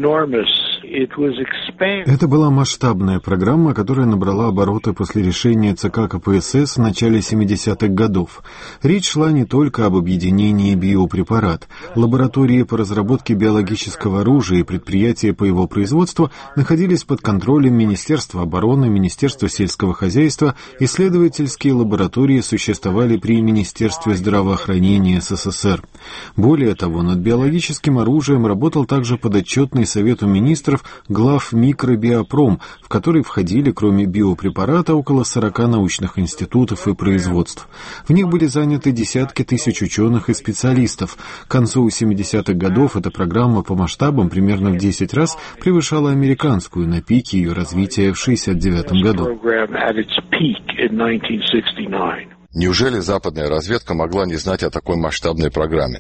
Это была масштабная программа, которая набрала обороты после решения ЦК КПСС в начале семидесятых годов. Речь шла не только об объединении «Биопрепарат». Лаборатории по разработке биологического оружия и предприятия по его производству находились под контролем Министерства обороны, Министерства сельского хозяйства, исследовательские лаборатории существовали при Министерстве здравоохранения СССР. Более того, над биологическим оружием работал также подотчетный Совету министров глав Микробиопром, в который входили, кроме биопрепарата, около сорока научных институтов и производств. В них были заняты десятки тысяч ученых и специалистов. К концу семидесятых годов эта программа по масштабам примерно в десять раз превышала американскую на пике ее развития в шестьдесят девятом году. Неужели западная разведка могла не знать о такой масштабной программе?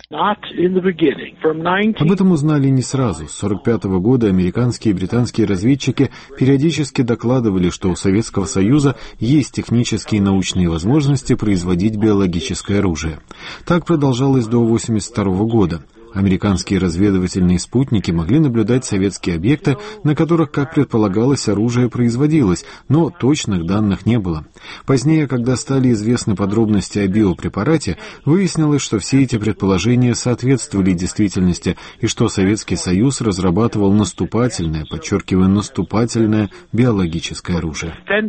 Об этом узнали не сразу. С сорок пятого года американские и британские разведчики периодически докладывали, что у Советского Союза есть технические и научные возможности производить биологическое оружие. Так продолжалось до восемьдесят второго года. Американские разведывательные спутники могли наблюдать советские объекты, на которых, как предполагалось, оружие производилось, но точных данных не было. Позднее, когда стали известны подробности о биопрепарате, выяснилось, что все эти предположения соответствовали действительности и что Советский Союз разрабатывал наступательное, подчеркиваю, наступательное биологическое оружие.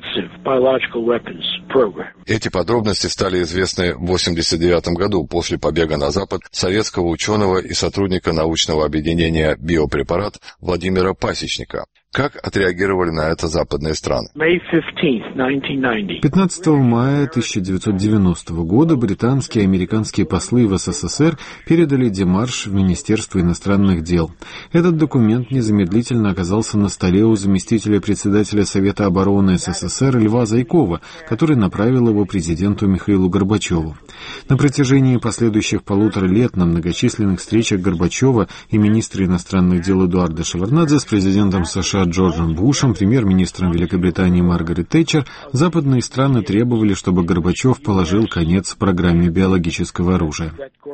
Эти подробности стали известны в восемьдесят девятом году после побега на Запад советского ученого и сотрудника научного объединения «Биопрепарат» Владимира Пасечника. Как отреагировали на это западные страны? пятнадцатого мая тысяча девятьсот девяностого года британские и американские послы в СССР передали демарш в Министерство иностранных дел. Этот документ незамедлительно оказался на столе у заместителя председателя Совета обороны СССР Льва Зайкова, который направил его президенту Михаилу Горбачеву. На протяжении последующих полутора лет на многочисленных встречах Горбачева и министра иностранных дел Эдуарда Шеварднадзе с президентом США Джорджем Бушем, премьер-министром Великобритании Маргарет Тэтчер, западные страны требовали, чтобы Горбачев положил конец программе биологического оружия.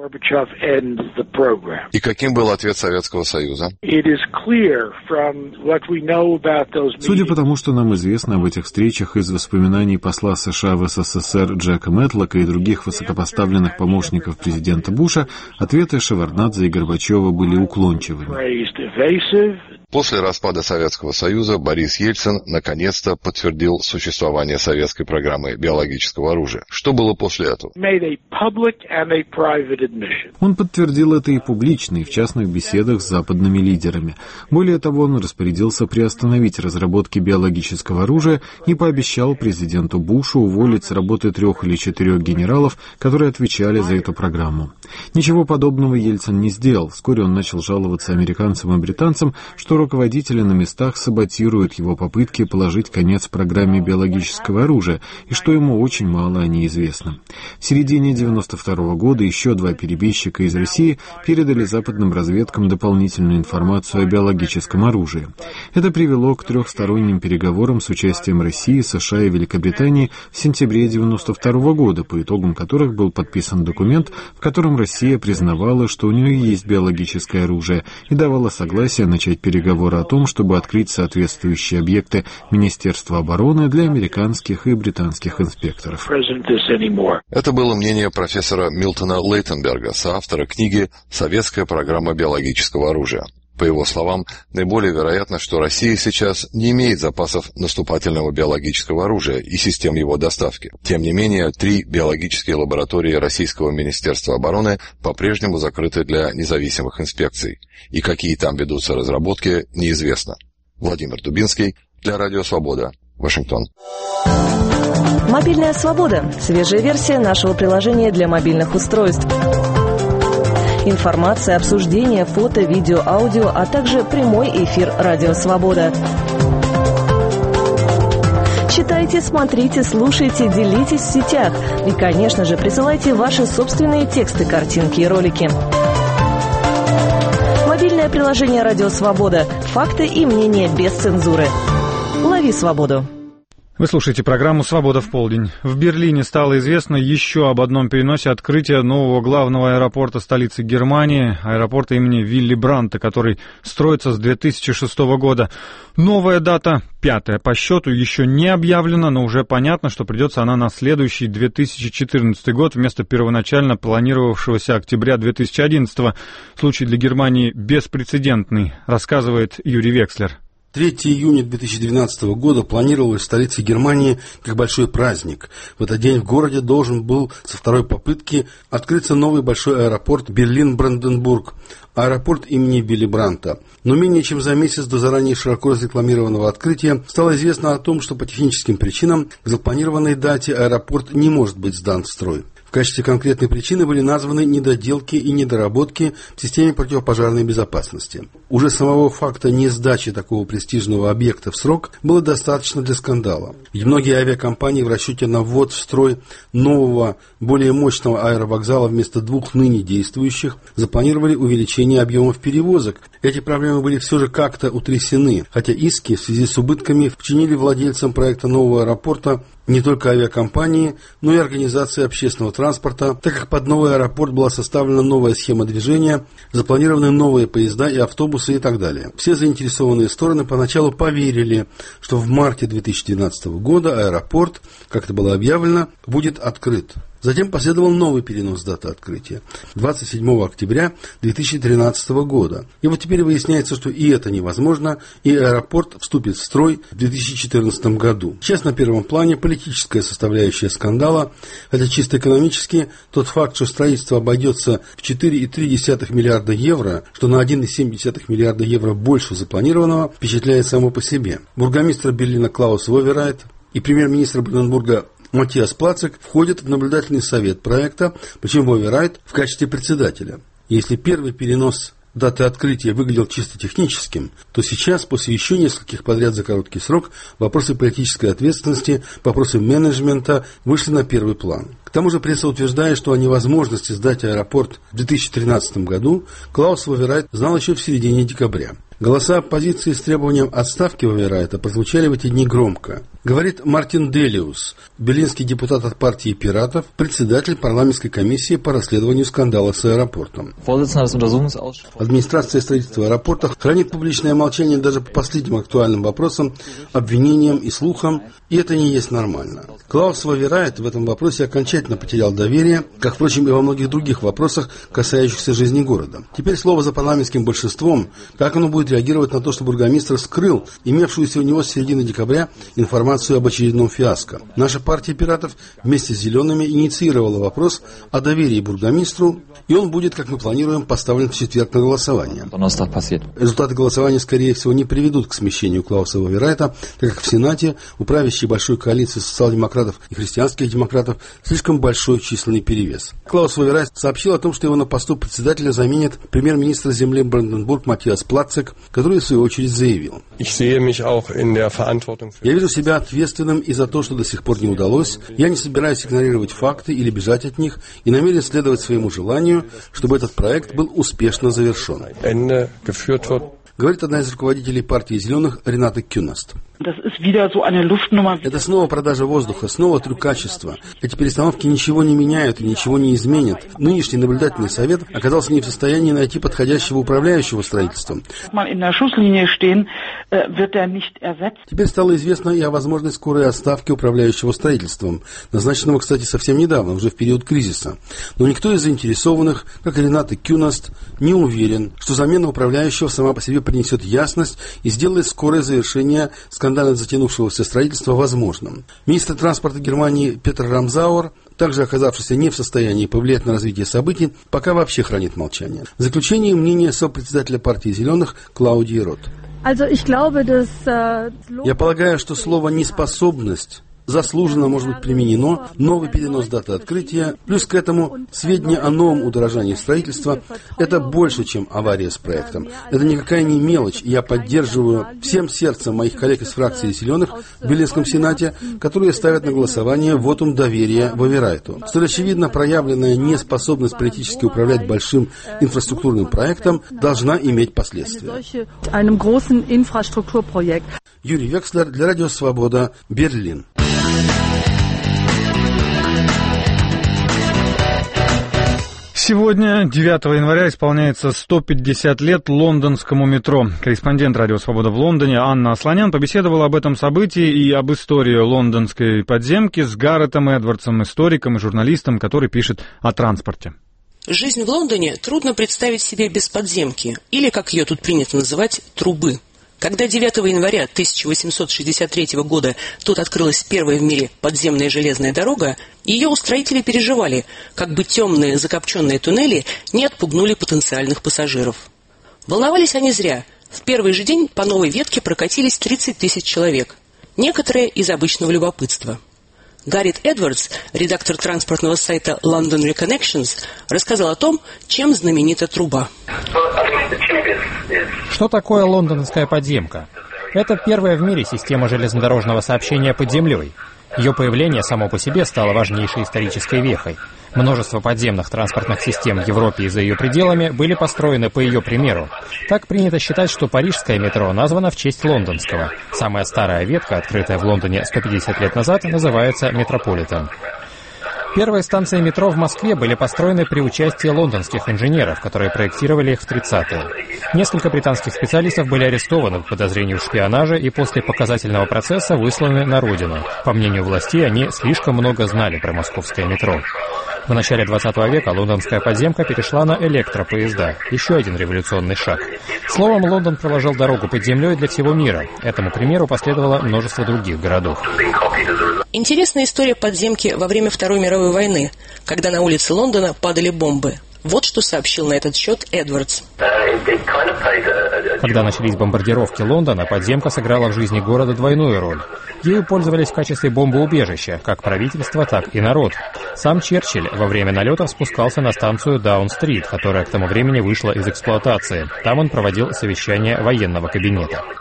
И каким был ответ Советского Союза? Судя по тому, что нам известно об этих встречах из воспоминаний посла США в СССР Джека Мэтлока и других высокопоставленных помощников президента Буша, ответы Шеварднадзе и Горбачева были уклончивыми. После распада Советского Союза Борис Ельцин наконец-то подтвердил существование советской программы биологического оружия. Что было после этого? Он подтвердил это и публично, и в частных беседах с западными лидерами. Более того, он распорядился приостановить разработки биологического оружия и пообещал президенту Бушу уволить с работы трех или четырех генералов, которые отвечали за эту программу. Ничего подобного Ельцин не сделал. Вскоре он начал жаловаться американцам и британцам, что руководители на местах саботируют его попытки положить конец программе биологического оружия, и что ему очень мало о ней известно. В середине девяносто второго года еще два перебежчика из России передали западным разведкам дополнительную информацию о биологическом оружии. Это привело к трехсторонним переговорам с участием России, США и Великобритании в сентябре девяносто второго года, по итогам которых был подписан документ, в котором Россия признавала, что у нее есть биологическое оружие, и давала согласие начать переговоры о том, чтобы открыть соответствующие объекты Министерства обороны для американских и британских инспекторов. Это было мнение профессора Милтона Лейтенберга, соавтора книги «Советская программа биологического оружия». По его словам, наиболее вероятно, что Россия сейчас не имеет запасов наступательного биологического оружия и систем его доставки. Тем не менее, три биологические лаборатории Российского Министерства обороны по-прежнему закрыты для независимых инспекций. И какие там ведутся разработки, неизвестно. Владимир Дубинский для Радио Свобода, Вашингтон. Мобильная свобода. Свежая версия нашего приложения для мобильных устройств. Информация, обсуждение, фото, видео, аудио, а также прямой эфир «Радио Свобода». Читайте, смотрите, слушайте, делитесь в сетях. И, конечно же, присылайте ваши собственные тексты, картинки и ролики. Мобильное приложение «Радио Свобода». Факты и мнения без цензуры. Лови свободу. Вы слушаете программу «Свобода в полдень». В Берлине стало известно еще об одном переносе открытия нового главного аэропорта столицы Германии, аэропорта имени Вилли Брандта, который строится с две тысячи шестого года. Новая дата, пятая по счету, еще не объявлена, но уже понятно, что придется она на следующий две тысячи четырнадцатый год вместо первоначально планировавшегося октября две тысячи одиннадцатого. Случай для Германии беспрецедентный, рассказывает Юрий Векслер. третьего июня две тысячи двенадцатого года планировалось в столице Германии как большой праздник. В этот день в городе должен был со второй попытки открыться новый большой аэропорт Берлин-Бранденбург, аэропорт имени Вилли Брандта. Но менее чем за месяц до заранее широко разрекламированного открытия стало известно о том, что по техническим причинам к запланированной дате аэропорт не может быть сдан в строй. В качестве конкретной причины были названы недоделки и недоработки в системе противопожарной безопасности. Уже самого факта несдачи такого престижного объекта в срок было достаточно для скандала. Ведь многие авиакомпании в расчете на ввод в строй нового, более мощного аэровокзала вместо двух ныне действующих запланировали увеличение объемов перевозок. Эти проблемы были все же как-то утрясены, хотя иски в связи с убытками вчинили владельцам проекта нового аэропорта не только авиакомпании, но и организации общественного транспорта, так как под новый аэропорт была составлена новая схема движения, запланированы новые поезда и автобусы и так далее. Все заинтересованные стороны поначалу поверили, что в марте две тысячи двенадцатого года аэропорт, как это было объявлено, будет открыт. Затем последовал новый перенос даты открытия – двадцать седьмого октября две тысячи тринадцатого года. И вот теперь выясняется, что и это невозможно, и аэропорт вступит в строй в две тысячи четырнадцатом году. Сейчас на первом плане политическая составляющая скандала, хотя чисто экономически тот факт, что строительство обойдется в четыре целых три десятых миллиарда евро, что на один целых семь десятых миллиарда евро больше запланированного, впечатляет само по себе. Бургомистр Берлина Клаус Воверайт и премьер-министр Бранденбурга Матиас Плацек входят в наблюдательный совет проекта, причем Воверайт в качестве председателя. Если первый перенос даты открытия выглядел чисто техническим, то сейчас, после еще нескольких подряд за короткий срок, вопросы политической ответственности, вопросы менеджмента вышли на первый план. К тому же пресса утверждает, что о невозможности сдать аэропорт в две тысячи тринадцатом году Клаус Воверайт знал еще в середине декабря. Голоса оппозиции с требованием отставки Воверайта прозвучали в эти дни громко. Говорит Мартин Делиус, берлинский депутат от партии «Пиратов», председатель парламентской комиссии по расследованию скандала с аэропортом. Администрация строительства аэропорта хранит публичное молчание даже по последним актуальным вопросам, обвинениям и слухам, и это не есть нормально. Клаус Воверайт в этом вопросе окончательно потерял доверие, как, впрочем, и во многих других вопросах, касающихся жизни города. Теперь слово за парламентским большинством, как оно будет реагировать на то, что бургомистр скрыл имевшуюся у него с середины декабря информацию об очередном фиаско. Наша партия «Пиратов» вместе с «Зелеными» инициировала вопрос о доверии бургомистру, и он будет, как мы планируем, поставлен в четверг на голосование. Результаты голосования, скорее всего, не приведут к смещению Клауса Воверайта, так как в Сенате у правящей большой коалиции социал-демократов и христианских демократов слишком большой численный перевес. Клаус Воверайт сообщил о том, что его на посту председателя заменит премьер-министр земли Бранденбург Матиас Платцек, который, в свою очередь, заявил: «Я вижу себя ответственным и за то, что до сих пор не удалось. Я не собираюсь игнорировать факты или бежать от них и намерен следовать своему желанию, чтобы этот проект был успешно завершен», говорит одна из руководителей партии «Зеленых» Рената Кюнаст. Это снова продажа воздуха, снова трюкачество. Эти перестановки ничего не меняют и ничего не изменят. Нынешний наблюдательный совет оказался не в состоянии найти подходящего управляющего строительством. Теперь стало известно и о возможной скорой отставке управляющего строительством, назначенного, кстати, совсем недавно, уже в период кризиса. Но никто из заинтересованных, как и Рената Кюнаст, не уверен, что замена управляющего сама по себе принесет ясность и сделает скорое завершение скандального затянувшегося строительства возможным. Министр транспорта Германии Петр Рамзауэр, также оказавшийся не в состоянии повлиять на развитие событий, пока вообще хранит молчание. В заключение мнение сопредседателя партии «Зеленых» Клаудии Рот. Я полагаю, что слово «неспособность» заслуженно может быть применено, новый перенос даты открытия, плюс к этому сведения о новом удорожании строительства – это больше, чем авария с проектом. Это никакая не мелочь, и я поддерживаю всем сердцем моих коллег из фракции «Зеленых» в Берлинском Сенате, которые ставят на голосование вотум доверия Воверайту. Столь очевидно проявленная неспособность политически управлять большим инфраструктурным проектом должна иметь последствия. Юрий Векслер для Радио Свобода, Берлин. Сегодня, девятого января, исполняется сто пятьдесят лет лондонскому метро. Корреспондент «Радио Свобода» в Лондоне Анна Асланян побеседовала об этом событии и об истории лондонской подземки с Гарретом Эдвардсом, историком и журналистом, который пишет о транспорте. Жизнь в Лондоне трудно представить себе без подземки, или, как ее тут принято называть, трубы. Когда девятого января тысяча восемьсот шестьдесят третьего года тут открылась первая в мире подземная железная дорога, ее устроители переживали, как бы темные закопченные туннели не отпугнули потенциальных пассажиров. Волновались они зря. В первый же день по новой ветке прокатились тридцать тысяч человек, некоторые из обычного любопытства. Гаррет Эдвардс, редактор транспортного сайта London Reconnections, рассказал о том, чем знаменита труба. Что такое лондонская подземка? Это первая в мире система железнодорожного сообщения под землей. Ее появление само по себе стало важнейшей исторической вехой. Множество подземных транспортных систем в Европе и за ее пределами были построены по ее примеру. Так принято считать, что парижское метро названо в честь лондонского. Самая старая ветка, открытая в Лондоне сто пятьдесят лет назад, называется Метрополитен. Первые станции метро в Москве были построены при участии лондонских инженеров, которые проектировали их в тридцатые. Несколько британских специалистов были арестованы по подозрению в шпионаже и после показательного процесса высланы на родину. По мнению властей, они слишком много знали про московское метро. В начале двадцатого века лондонская подземка перешла на электропоезда. Еще один революционный шаг. Словом, Лондон проложил дорогу под землей для всего мира. Этому примеру последовало множество других городов. Интересная история подземки во время Второй мировой войны, когда на улице Лондона падали бомбы. Вот что сообщил на этот счет Эдвардс. Когда начались бомбардировки Лондона, подземка сыграла в жизни города двойную роль. Ею пользовались в качестве бомбоубежища как правительство, так и народ. Сам Черчилль во время налетов спускался на станцию Даун-стрит, которая к тому времени вышла из эксплуатации. Там он проводил совещание военного кабинета.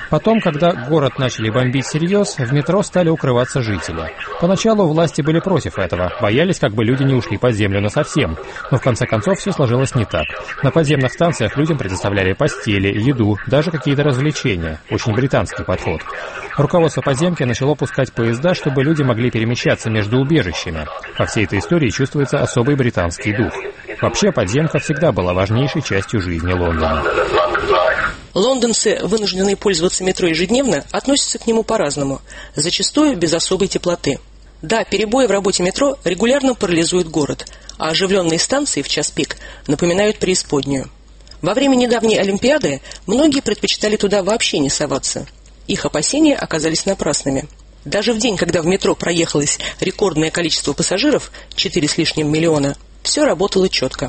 Потом, когда город начали бомбить всерьез, в метро стали укрываться жители. Поначалу власти были против этого, боялись, как бы люди не ушли под землю насовсем. Но в конце концов все сложилось не так. На подземных станциях людям предоставляли постели, еду, даже какие-то развлечения. Очень британский подход. Руководство подземки начало пускать поезда, чтобы люди могли перемещаться между убежищами. Во всей этой истории чувствуется особый британский дух. Вообще, подземка всегда была важнейшей частью жизни Лондона. Лондонцы, вынужденные пользоваться метро ежедневно, относятся к нему по-разному, зачастую без особой теплоты. Да, перебои в работе метро регулярно парализуют город, а оживленные станции в час пик напоминают преисподнюю. Во время недавней Олимпиады многие предпочитали туда вообще не соваться. Их опасения оказались напрасными. Даже в день, когда в метро проехалось рекордное количество пассажиров, четыре с лишним миллиона, все работало четко.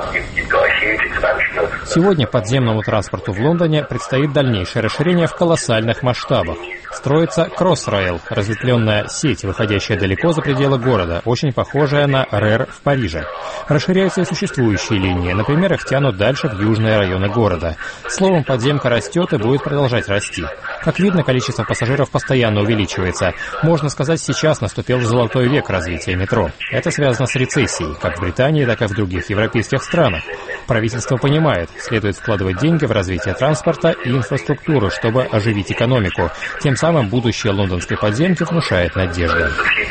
Сегодня подземному транспорту в Лондоне предстоит дальнейшее расширение в колоссальных масштабах. Строится Crossrail, разветвленная сеть, выходящая далеко за пределы города, очень похожая на РЭР в Париже. Расширяются и существующие линии, например, их тянут дальше в южные районы города. Словом, подземка растет и будет продолжать расти. Как видно, количество пассажиров постоянно увеличивается. Можно сказать, сейчас наступил золотой век развития метро. Это связано с рецессией, как в Британии, так и в других европейских странах. Правительство понимает, следует вкладывать деньги в развитие транспорта и инфраструктуры, чтобы оживить экономику. Тем самым будущее лондонской подземки внушает надежды.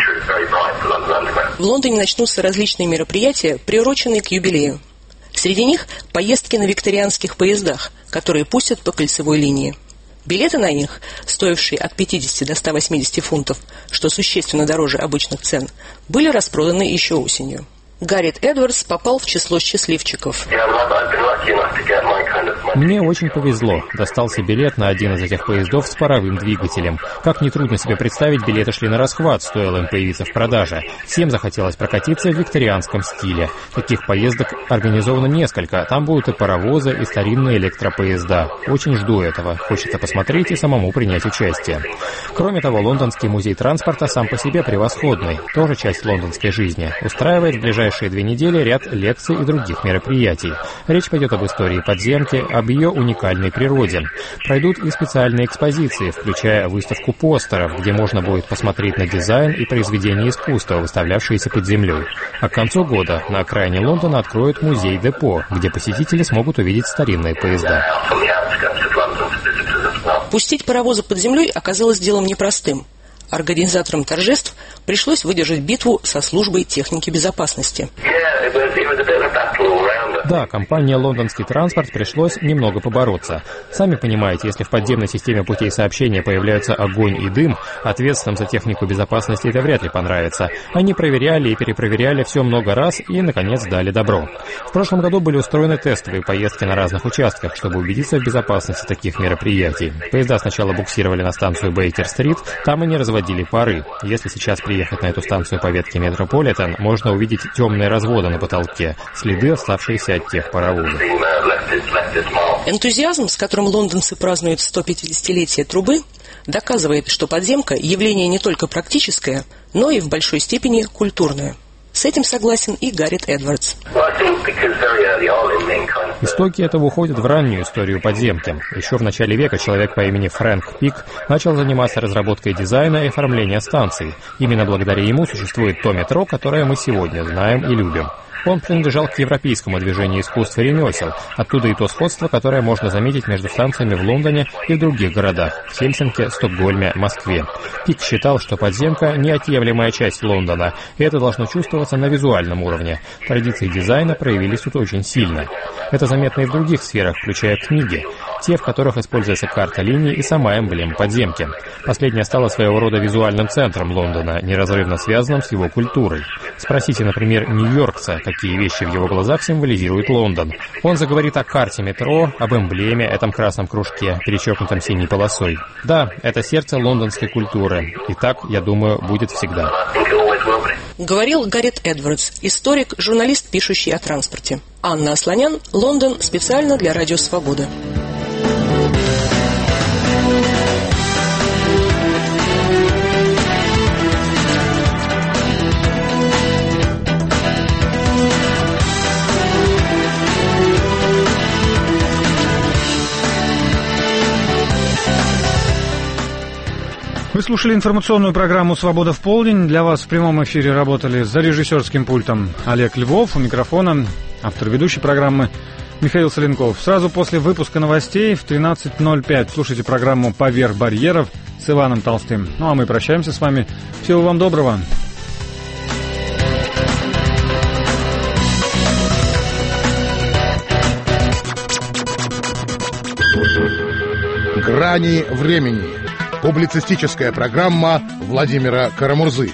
В Лондоне начнутся различные мероприятия, приуроченные к юбилею. Среди них поездки на викторианских поездах, которые пустят по кольцевой линии. Билеты на них, стоившие от пятидесяти до ста восьмидесяти фунтов, что существенно дороже обычных цен, были распроданы еще осенью. Гаррет Эдвардс попал в число счастливчиков. Мне очень повезло. Достался билет на один из этих поездов с паровым двигателем. Как нетрудно себе представить, билеты шли на расхват, стоило им появиться в продаже. Всем захотелось прокатиться в викторианском стиле. Таких поездок организовано несколько. Там будут и паровозы, и старинные электропоезда. Очень жду этого. Хочется посмотреть и самому принять участие. Кроме того, Лондонский музей транспорта сам по себе превосходный. Тоже часть лондонской жизни. Устраивает в ближайшие две недели ряд лекций и других мероприятий. Речь пойдет об истории подземки, об ее уникальной природе. Пройдут и специальные экспозиции, включая выставку постеров, где можно будет посмотреть на дизайн и произведения искусства, выставлявшиеся под землей. А к концу года на окраине Лондона откроют музей-депо, где посетители смогут увидеть старинные поезда. Пустить паровозы под землей оказалось делом непростым. Организаторам торжеств пришлось выдержать битву со службой техники безопасности. Да, компания «Лондонский транспорт» пришлось немного побороться. Сами понимаете, если в подземной системе путей сообщения появляются огонь и дым, ответственным за технику безопасности это вряд ли понравится. Они проверяли и перепроверяли все много раз и, наконец, дали добро. В прошлом году были устроены тестовые поездки на разных участках, чтобы убедиться в безопасности таких мероприятий. Поезда сначала буксировали на станцию Бейкер-стрит, там они разводили пары. Если сейчас приехать на эту станцию по ветке Метрополитен, можно увидеть темные разводы на потолке, следы, оставшиеся от тех паровозов. Энтузиазм, с которым лондонцы празднуют сто пятидесятилетие трубы, доказывает, что подземка – явление не только практическое, но и в большой степени культурное. С этим согласен и Гаррет Эдвардс. Истоки этого уходят в раннюю историю подземки. Еще в начале века человек по имени Фрэнк Пик начал заниматься разработкой дизайна и оформления станций. Именно благодаря ему существует то метро, которое мы сегодня знаем и любим. Он принадлежал к европейскому движению искусств и ремесел, оттуда и то сходство, которое можно заметить между станциями в Лондоне и в других городах – в Хельсинки, Стокгольме, Москве. Пик считал, что подземка – неотъемлемая часть Лондона, и это должно чувствоваться на визуальном уровне. Традиции дизайна проявились тут очень сильно. Это заметно и в других сферах, включая книги, те, в которых используется карта линий и сама эмблема подземки. Последняя стала своего рода визуальным центром Лондона, неразрывно связанным с его культурой. Спросите, например, нью-йоркца, какие вещи в его глазах символизируют Лондон. Он заговорит о карте метро, об эмблеме, этом красном кружке, перечеркнутом синей полосой. Да, это сердце лондонской культуры. И так, я думаю, будет всегда. Говорил Гаррет Эдвардс, историк, журналист, пишущий о транспорте. Анна Асланян, Лондон, специально для Радио Свобода. Вы слушали информационную программу «Свобода в полдень». Для вас в прямом эфире работали за режиссерским пультом Олег Львов, у микрофона автор ведущей программы Михаил Соленков. Сразу после выпуска новостей в тринадцать ноль пять слушайте программу «Поверх барьеров» с Иваном Толстым. Ну а мы прощаемся с вами. Всего вам доброго. «Грани времени». Публицистическая программа Владимира Карамурзы.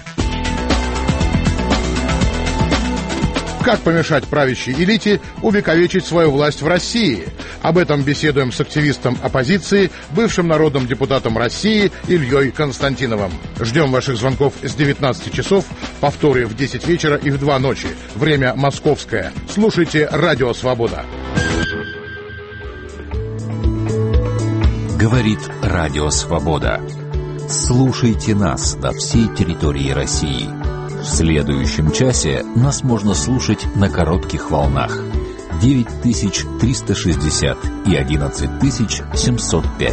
Как помешать правящей элите увековечить свою власть в России? Об этом беседуем с активистом оппозиции, бывшим народным депутатом России Ильей Константиновым. Ждем ваших звонков с девятнадцати часов, повторы в десять вечера и в два ночи. Время московское. Слушайте «Радио Свобода». Говорит Радио Свобода. Слушайте нас на всей территории России. В следующем часе нас можно слушать на коротких волнах девять тысяч триста шестьдесят и одиннадцать тысяч семьсот пять.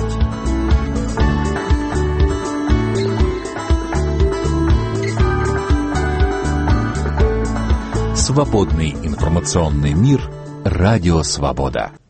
Свободный информационный мир. Радио Свобода.